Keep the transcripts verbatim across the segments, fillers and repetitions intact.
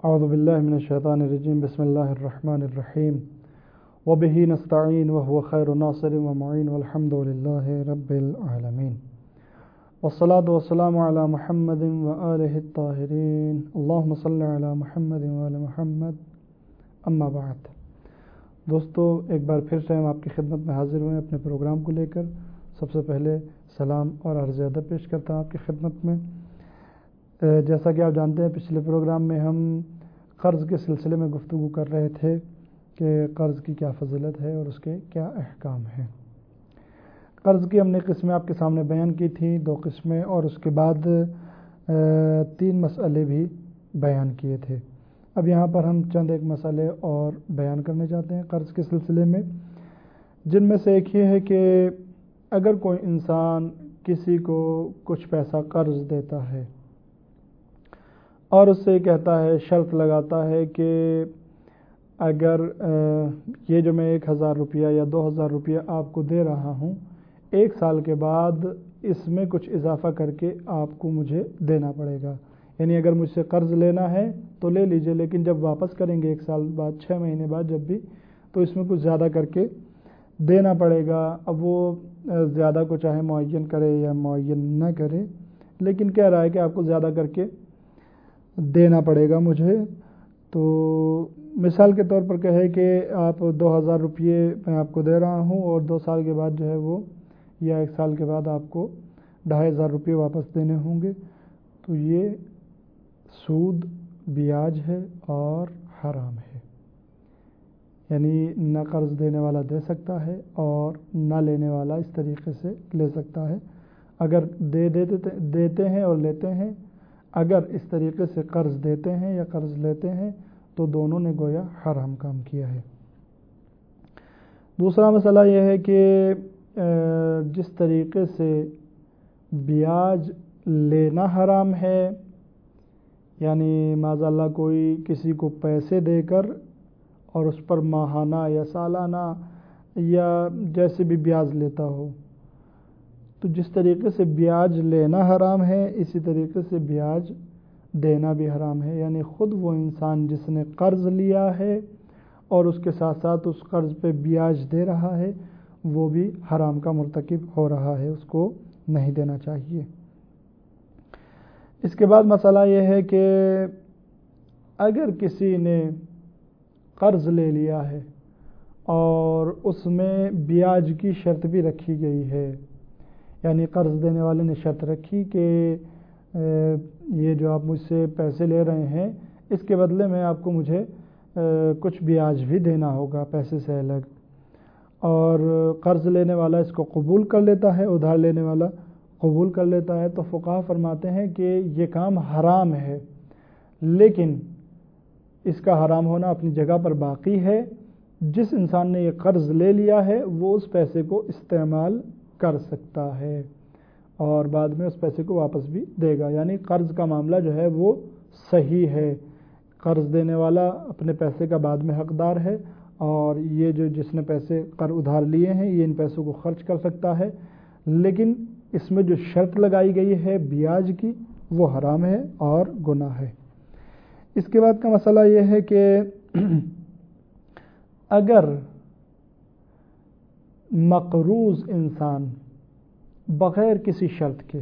اعوذ باللہ من الشیطان الرجیم بسم اللہ الرحمن الرحیم وبہ نستعین وہو خیر ناصر ومعین والحمد للہ رب العالمین والصلاة والسلام علی محمد وآلہ الطاہرین اللہم صلی علی محمد وآل محمد اما بعد۔ دوستو، ایک بار پھر سے ہم آپ کی خدمت میں حاضر ہوئے اپنے پروگرام کو لے کر۔ سب سے پہلے سلام اور عرض ادب پیش کرتا ہوں آپ کی خدمت میں۔ جیسا کہ آپ جانتے ہیں، پچھلے پروگرام میں ہم قرض کے سلسلے میں گفتگو کر رہے تھے کہ قرض کی کیا فضیلت ہے اور اس کے کیا احکام ہیں۔ قرض کی ہم نے قسمیں آپ کے سامنے بیان کی تھیں، دو قسمیں، اور اس کے بعد تین مسئلے بھی بیان کیے تھے۔ اب یہاں پر ہم چند ایک مسئلے اور بیان کرنے چاہتے ہیں قرض کے سلسلے میں، جن میں سے ایک یہ ہے کہ اگر کوئی انسان کسی کو کچھ پیسہ قرض دیتا ہے اور اس سے کہتا ہے، شرط لگاتا ہے کہ اگر یہ جو میں ایک ہزار روپیہ یا دو ہزار روپیہ آپ کو دے رہا ہوں، ایک سال کے بعد اس میں کچھ اضافہ کر کے آپ کو مجھے دینا پڑے گا۔ یعنی اگر مجھ سے قرض لینا ہے تو لے لیجئے، لیکن جب واپس کریں گے ایک سال بعد، چھ مہینے بعد جب بھی، تو اس میں کچھ زیادہ کر کے دینا پڑے گا۔ اب وہ زیادہ کو چاہے معین کرے یا معین نہ کرے، لیکن کہہ رہا ہے کہ آپ کو زیادہ کر کے دینا پڑے گا مجھے۔ تو مثال کے طور پر کہے کہ آپ دو ہزار روپیے میں آپ کو دے رہا ہوں اور دو سال کے بعد جو ہے وہ، یا ایک سال کے بعد آپ کو ڈھائی ہزار روپیے واپس دینے ہوں گے، تو یہ سود بیاج ہے اور حرام ہے۔ یعنی نہ قرض دینے والا دے سکتا ہے اور نہ لینے والا اس طریقے سے لے سکتا ہے۔ اگر دے دیتے دیتے ہیں اور لیتے ہیں، اگر اس طریقے سے قرض دیتے ہیں یا قرض لیتے ہیں، تو دونوں نے گویا حرام کام کیا ہے۔ دوسرا مسئلہ یہ ہے کہ جس طریقے سے بیاج لینا حرام ہے، یعنی معاذ اللہ کوئی کسی کو پیسے دے کر اور اس پر ماہانہ یا سالانہ یا جیسے بھی بیاج لیتا ہو، تو جس طریقے سے بیاج لینا حرام ہے، اسی طریقے سے بیاج دینا بھی حرام ہے۔ یعنی خود وہ انسان جس نے قرض لیا ہے اور اس کے ساتھ ساتھ اس قرض پہ بیاج دے رہا ہے، وہ بھی حرام کا مرتکب ہو رہا ہے، اس کو نہیں دینا چاہیے۔ اس کے بعد مسئلہ یہ ہے کہ اگر کسی نے قرض لے لیا ہے اور اس میں بیاج کی شرط بھی رکھی گئی ہے، یعنی قرض دینے والے نے شرط رکھی کہ یہ جو آپ مجھ سے پیسے لے رہے ہیں، اس کے بدلے میں آپ کو مجھے کچھ بیاج بھی دینا ہوگا پیسے سے الگ، اور قرض لینے والا اس کو قبول کر لیتا ہے، ادھار لینے والا قبول کر لیتا ہے، تو فقہا فرماتے ہیں کہ یہ کام حرام ہے، لیکن اس کا حرام ہونا اپنی جگہ پر باقی ہے۔ جس انسان نے یہ قرض لے لیا ہے وہ اس پیسے کو استعمال کر سکتا ہے اور بعد میں اس پیسے کو واپس بھی دے گا۔ یعنی قرض کا معاملہ جو ہے وہ صحیح ہے، قرض دینے والا اپنے پیسے کا بعد میں حقدار ہے، اور یہ جو جس نے پیسے قرض ادھار لیے ہیں یہ ان پیسوں کو خرچ کر سکتا ہے، لیکن اس میں جو شرط لگائی گئی ہے بیاج کی، وہ حرام ہے اور گناہ ہے۔ اس کے بعد کا مسئلہ یہ ہے کہ اگر مقروض انسان بغیر کسی شرط کے،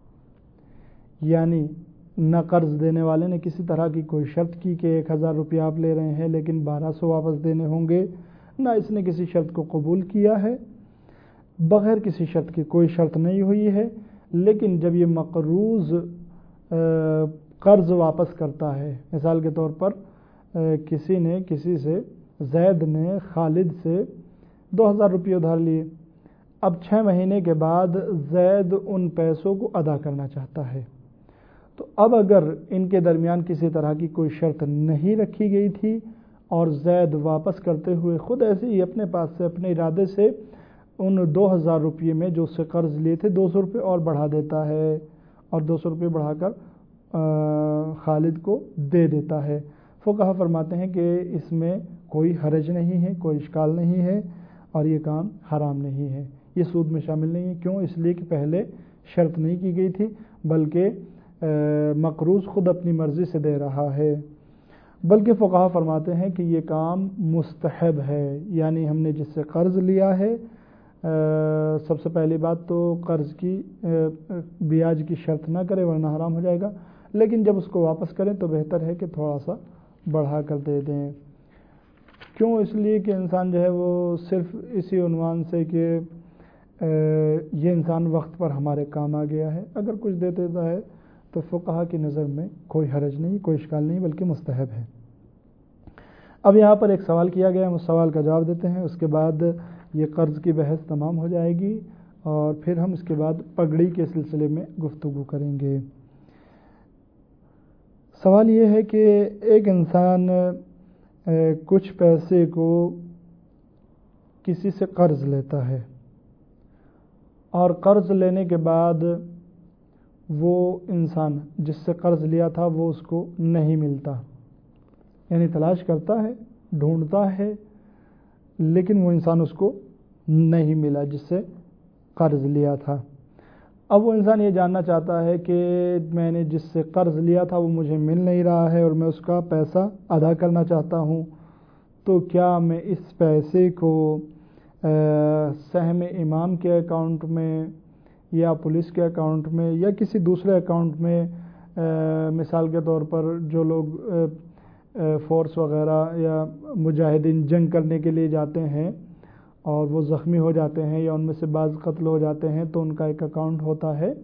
یعنی نہ قرض دینے والے نے کسی طرح کی کوئی شرط کی کہ ایک ہزار روپیہ آپ لے رہے ہیں لیکن بارہ سو واپس دینے ہوں گے، نہ اس نے کسی شرط کو قبول کیا ہے، بغیر کسی شرط کی کوئی شرط نہیں ہوئی ہے، لیکن جب یہ مقروض قرض واپس کرتا ہے، مثال کے طور پر کسی نے کسی سے، زید نے خالد سے دو ہزار روپئے ادھار لیے، اب چھ مہینے کے بعد زید ان پیسوں کو ادا کرنا چاہتا ہے، تو اب اگر ان کے درمیان کسی طرح کی کوئی شرط نہیں رکھی گئی تھی اور زید واپس کرتے ہوئے خود ایسے ہی اپنے پاس سے، اپنے ارادے سے ان دو ہزار روپئے میں جو اس سے قرض لیے تھے دو سو روپئے اور بڑھا دیتا ہے اور دو سو روپئے بڑھا کر خالد کو دے دیتا ہے، فقہا فرماتے ہیں کہ اس میں کوئی حرج نہیں ہے، کوئی اشکال نہیں ہے اور یہ کام حرام نہیں ہے، یہ سود میں شامل نہیں ہے۔ کیوں؟ اس لیے کہ پہلے شرط نہیں کی گئی تھی، بلکہ مقروض خود اپنی مرضی سے دے رہا ہے۔ بلکہ فقہا فرماتے ہیں کہ یہ کام مستحب ہے، یعنی ہم نے جس سے قرض لیا ہے، سب سے پہلی بات تو قرض کی بیاج کی شرط نہ کرے ورنہ حرام ہو جائے گا، لیکن جب اس کو واپس کریں تو بہتر ہے کہ تھوڑا سا بڑھا کر دے دیں۔ کیوں؟ اس لیے کہ انسان جو ہے وہ صرف اسی عنوان سے کہ یہ انسان وقت پر ہمارے کام آ گیا ہے، اگر کچھ دے دیتا ہے تو فقہا کی نظر میں کوئی حرج نہیں، کوئی اشکال نہیں، بلکہ مستحب ہے۔ اب یہاں پر ایک سوال کیا گیا، ہم اس سوال کا جواب دیتے ہیں، اس کے بعد یہ قرض کی بحث تمام ہو جائے گی اور پھر ہم اس کے بعد پگڑی کے سلسلے میں گفتگو کریں گے۔ سوال یہ ہے کہ ایک انسان کچھ پیسے کو کسی سے قرض لیتا ہے اور قرض لینے کے بعد وہ انسان جس سے قرض لیا تھا وہ اس کو نہیں ملتا، یعنی تلاش کرتا ہے، ڈھونڈتا ہے، لیکن وہ انسان اس کو نہیں ملا جس سے قرض لیا تھا۔ اب وہ انسان یہ جاننا چاہتا ہے کہ میں نے جس سے قرض لیا تھا وہ مجھے مل نہیں رہا ہے اور میں اس کا پیسہ ادا کرنا چاہتا ہوں، تو کیا میں اس پیسے کو سہم امام کے اکاؤنٹ میں یا پولیس کے اکاؤنٹ میں یا کسی دوسرے اکاؤنٹ میں، مثال کے طور پر جو لوگ فورس وغیرہ یا مجاہدین جنگ کرنے کے لیے جاتے ہیں اور وہ زخمی ہو جاتے ہیں یا ان میں سے بعض قتل ہو جاتے ہیں تو ان کا ایک اکاؤنٹ ہوتا ہے،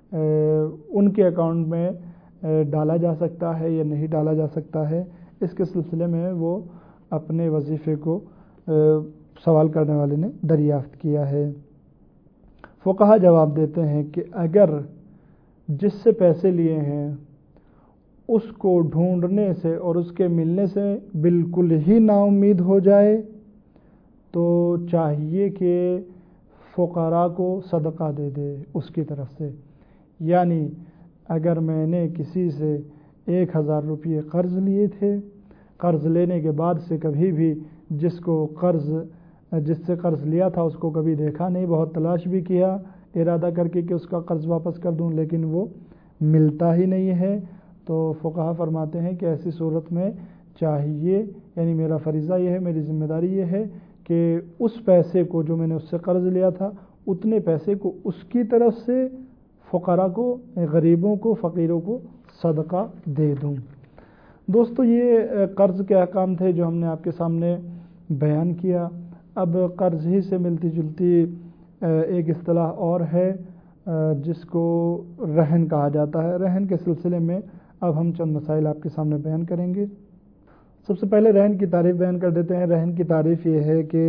ان کے اکاؤنٹ میں ڈالا جا سکتا ہے یا نہیں ڈالا جا سکتا ہے، اس کے سلسلے میں وہ اپنے وظیفے کو سوال کرنے والے نے دریافت کیا ہے۔ فقہا جواب دیتے ہیں کہ اگر جس سے پیسے لیے ہیں اس کو ڈھونڈنے سے اور اس کے ملنے سے بالکل ہی نا امید ہو جائے تو چاہیے کہ فقراء کو صدقہ دے دے اس کی طرف سے، یعنی اگر میں نے کسی سے ایک ہزار روپئے قرض لیے تھے، قرض لینے کے بعد سے کبھی بھی جس کو قرض جس سے قرض لیا تھا اس کو کبھی دیکھا نہیں، بہت تلاش بھی کیا ارادہ کر کے کہ اس کا قرض واپس کر دوں، لیکن وہ ملتا ہی نہیں ہے، تو فقہا فرماتے ہیں کہ ایسی صورت میں چاہیے، یعنی میرا فریضہ یہ ہے، میری ذمہ داری یہ ہے کہ اس پیسے کو جو میں نے اس سے قرض لیا تھا اتنے پیسے کو اس کی طرف سے فقراء کو، غریبوں کو، فقیروں کو صدقہ دے دوں۔ دوستو، یہ قرض کے احکام تھے جو ہم نے آپ کے سامنے بیان کیا۔ اب قرض ہی سے ملتی جلتی ایک اصطلاح اور ہے جس کو رہن کہا جاتا ہے۔ رہن کے سلسلے میں اب ہم چند مسائل آپ کے سامنے بیان کریں گے۔ سب سے پہلے رہن کی تعریف بیان کر دیتے ہیں۔ رہن کی تعریف یہ ہے کہ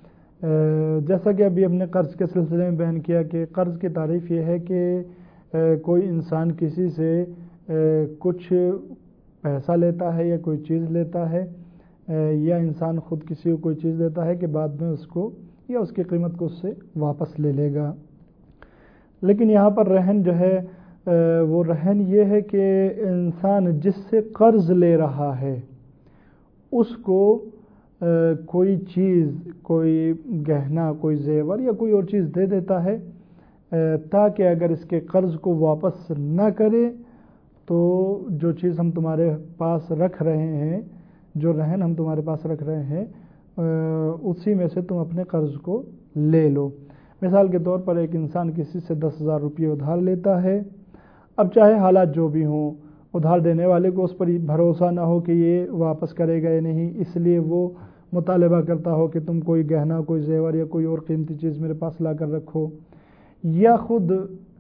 جیسا کہ ابھی ہم نے قرض کے سلسلے میں بیان کیا کہ قرض کی تعریف یہ ہے کہ کوئی انسان کسی سے کچھ پیسہ لیتا ہے یا کوئی چیز لیتا ہے، یا انسان خود کسی کو کوئی چیز دیتا ہے کہ بعد میں اس کو یا اس کی قیمت کو اس سے واپس لے لے گا۔ لیکن یہاں پر رہن جو ہے وہ رہن یہ ہے کہ انسان جس سے قرض لے رہا ہے اس کو کوئی چیز، کوئی گہنا، کوئی زیور یا کوئی اور چیز دے دیتا ہے تاکہ اگر اس کے قرض کو واپس نہ کرے تو جو چیز ہم تمہارے پاس رکھ رہے ہیں، جو رہن ہم تمہارے پاس رکھ رہے ہیں، اسی میں سے تم اپنے قرض کو لے لو۔ مثال کے طور پر ایک انسان کسی سے دس ہزار روپئے ادھار لیتا ہے، اب چاہے حالات جو بھی ہوں، ادھار دینے والے کو اس پر بھروسہ نہ ہو کہ یہ واپس کرے گا یا نہیں، اس لیے وہ مطالبہ کرتا ہو کہ تم کوئی گہنا، کوئی زیور یا کوئی اور قیمتی چیز میرے پاس لا کر رکھو، یا خود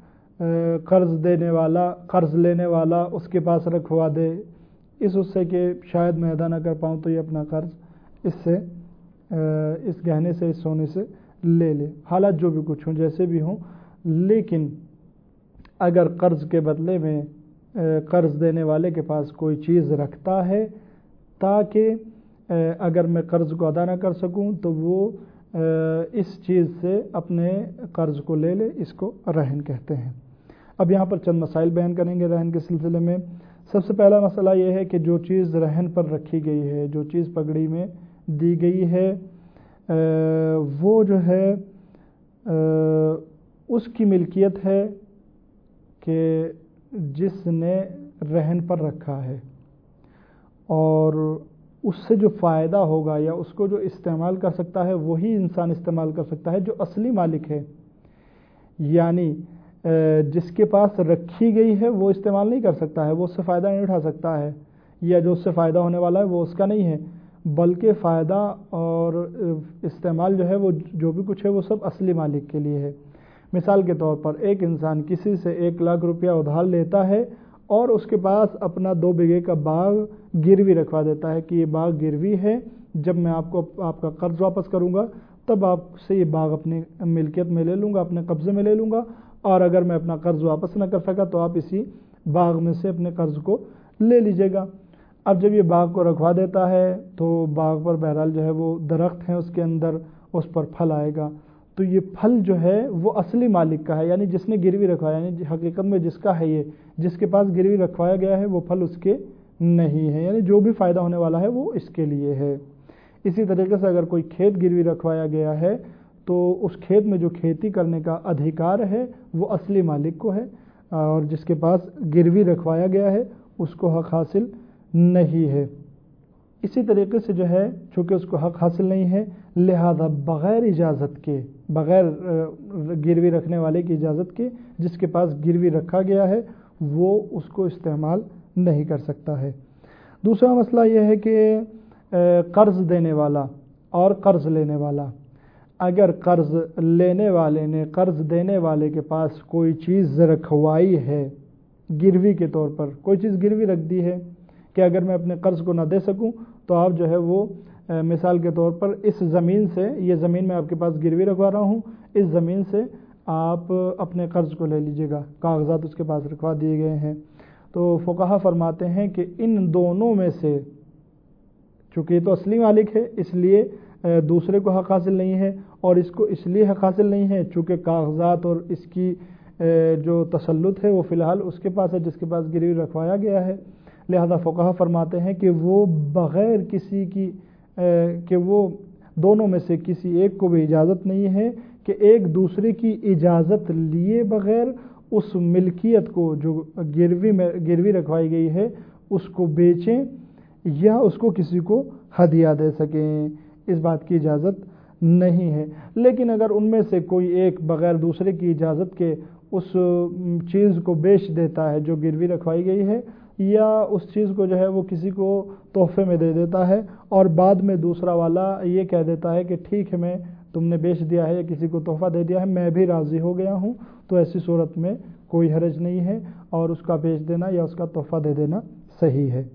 قرض دینے والا، قرض لینے والا اس کے پاس رکھوا دے اس اس سے کہ شاید میں ادا نہ کر پاؤں تو یہ اپنا قرض اس سے، اس گہنے سے، اس سونے سے لے لے، حالات جو بھی کچھ ہوں، جیسے بھی ہوں۔ لیکن اگر قرض کے بدلے میں قرض دینے والے کے پاس کوئی چیز رکھتا ہے تاکہ اگر میں قرض کو ادا نہ کر سکوں تو وہ اس چیز سے اپنے قرض کو لے لے، اس کو رہن کہتے ہیں۔ اب یہاں پر چند مسائل بیان کریں گے رہن کے سلسلے میں۔ سب سے پہلا مسئلہ یہ ہے کہ جو چیز رہن پر رکھی گئی ہے، جو چیز پگڑی میں دی گئی ہے، وہ جو ہے اس کی ملکیت ہے کہ جس نے رہن پر رکھا ہے، اور اس سے جو فائدہ ہوگا یا اس کو جو استعمال کر سکتا ہے وہی انسان استعمال کر سکتا ہے جو اصلی مالک ہے، یعنی جس کے پاس رکھی گئی ہے وہ استعمال نہیں کر سکتا ہے، وہ اس سے فائدہ نہیں اٹھا سکتا ہے، یا جو اس سے فائدہ ہونے والا ہے وہ اس کا نہیں ہے، بلکہ فائدہ اور استعمال جو ہے وہ جو بھی کچھ ہے وہ سب اصلی مالک کے لیے ہے۔ مثال کے طور پر ایک انسان کسی سے ایک لاکھ روپیہ ادھار لیتا ہے اور اس کے پاس اپنا دو بیگھے کا باغ گروی رکھوا دیتا ہے کہ یہ باغ گروی ہے، جب میں آپ کو آپ کا قرض واپس کروں گا تب آپ سے یہ باغ اپنی ملکیت میں لے لوں گا، اپنے قبضے میں لے لوں گا، اور اگر میں اپنا قرض واپس نہ کر سکا تو آپ اسی باغ میں سے اپنے قرض کو لے لیجئے گا۔ اب جب یہ باغ کو رکھوا دیتا ہے تو باغ پر بہرحال جو ہے وہ درخت ہیں، اس کے اندر اس پر پھل آئے گا، تو یہ پھل جو ہے وہ اصلی مالک کا ہے، یعنی جس نے گروی رکھوایا، یعنی حقیقت میں جس کا ہے، یہ جس کے پاس گروی رکھوایا گیا ہے وہ پھل اس کے نہیں ہے، یعنی جو بھی فائدہ ہونے والا ہے وہ اس کے لیے ہے۔ اسی طریقے سے اگر کوئی کھیت گروی رکھوایا گیا ہے تو اس کھیت میں جو کھیتی کرنے کا ادھیکار ہے وہ اصلی مالک کو ہے، اور جس کے پاس گروی رکھوایا گیا ہے اس کو حق حاصل نہیں ہے۔ اسی طریقے سے جو ہے چونکہ اس کو حق حاصل نہیں ہے، لہذا بغیر اجازت کے، بغیر گروی رکھنے والے کی اجازت کے جس کے پاس گروی رکھا گیا ہے وہ اس کو استعمال نہیں کر سکتا ہے۔ دوسرا مسئلہ یہ ہے کہ قرض دینے والا اور قرض لینے والا، اگر قرض لینے والے نے قرض دینے والے کے پاس کوئی چیز رکھوائی ہے گروی کے طور پر، کوئی چیز گروی رکھ دی ہے کہ اگر میں اپنے قرض کو نہ دے سکوں تو آپ جو ہے وہ مثال کے طور پر اس زمین سے، یہ زمین میں آپ کے پاس گروی رکھوا رہا ہوں، اس زمین سے آپ اپنے قرض کو لے لیجئے گا، کاغذات اس کے پاس رکھوا دیے گئے ہیں۔ تو فقہا فرماتے ہیں کہ ان دونوں میں سے چونکہ یہ تو اصلی مالک ہے اس لیے دوسرے کو حق حاصل نہیں ہے، اور اس کو اس لیے حق حاصل نہیں ہے چونکہ کاغذات اور اس کی جو تسلط ہے وہ فی الحال اس کے پاس ہے جس کے پاس گروی رکھوایا گیا ہے۔ لہذا فقہا فرماتے ہیں کہ وہ بغیر کسی کی کہ وہ دونوں میں سے کسی ایک کو بھی اجازت نہیں ہے کہ ایک دوسرے کی اجازت لیے بغیر اس ملکیت کو جو گروی میں گروی رکھوائی گئی ہے اس کو بیچیں یا اس کو کسی کو ہدیہ دے سکیں، اس بات کی اجازت نہیں ہے۔ لیکن اگر ان میں سے کوئی ایک بغیر دوسرے کی اجازت کے اس چیز کو بیچ دیتا ہے جو گروی رکھوائی گئی ہے، یا اس چیز کو جو ہے وہ کسی کو تحفے میں دے دیتا ہے اور بعد میں دوسرا والا یہ کہہ دیتا ہے کہ ٹھیک ہے میں تم نے بیچ دیا ہے یا کسی کو تحفہ دے دیا ہے میں بھی راضی ہو گیا ہوں، تو ایسی صورت میں کوئی حرج نہیں ہے اور اس کا بیچ دینا یا اس کا تحفہ دے دینا صحیح ہے۔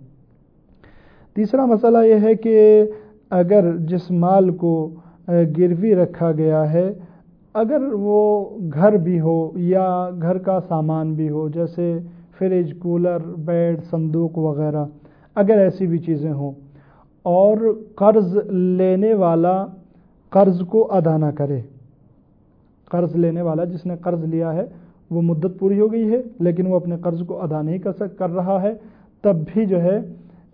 تیسرا مسئلہ یہ ہے کہ اگر جس مال کو گروی رکھا گیا ہے اگر وہ گھر بھی ہو یا گھر کا سامان بھی ہو، جیسے فریج، کولر، بیڈ، صندوق وغیرہ، اگر ایسی بھی چیزیں ہوں اور قرض لینے والا قرض کو ادا نہ کرے، قرض لینے والا جس نے قرض لیا ہے وہ مدت پوری ہو گئی ہے لیکن وہ اپنے قرض کو ادا نہیں کر سک کر رہا ہے، تب بھی جو ہے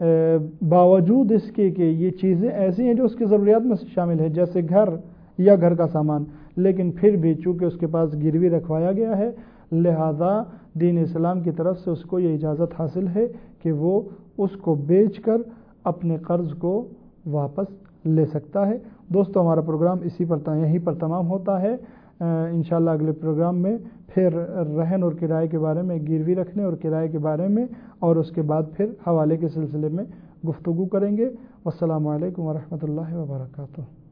باوجود اس کے کہ یہ چیزیں ایسی ہیں جو اس کی ضروریات میں شامل ہے جیسے گھر یا گھر کا سامان، لیکن پھر بھی چونکہ اس کے پاس گروی رکھوایا گیا ہے لہذا دین اسلام کی طرف سے اس کو یہ اجازت حاصل ہے کہ وہ اس کو بیچ کر اپنے قرض کو واپس لے سکتا ہے۔ دوستو ہمارا پروگرام اسی پر یہیں پر تمام ہوتا ہے۔ انشاءاللہ اگلے پروگرام میں پھر رہن اور کرائے کے بارے میں، گروی رکھنے اور کرائے کے بارے میں اور اس کے بعد پھر حوالے کے سلسلے میں گفتگو کریں گے۔ والسلام علیکم ورحمۃ اللہ وبرکاتہ۔